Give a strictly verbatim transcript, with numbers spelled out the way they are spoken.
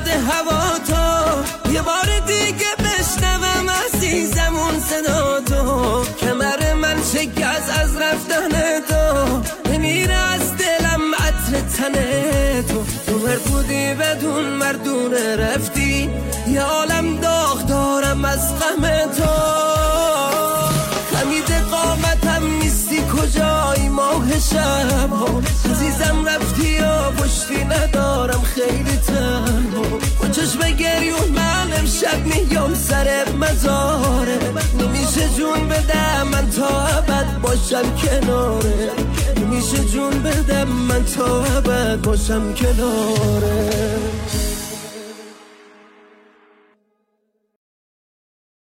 باد هوا تو، یه بار دیگه بشنوم عزیزم اون صدا تو. کمر من شکست از رفتن تو، نمیره از دلم عطر تن تو. تو مرد بودی بدون مردونه رفتی، یه عالم داغ دارم از غم تو. خمید قامتم نیستی کجایی ماه شب ها، عزیزم رفتی و پشتی ندارم خیلی تنها. با چشم گریون من امشب میام سر مزاره، نمیشه جون بدم من تا ابد باشم کناره، نمیشه جون بدم من تا ابد باشم کناره.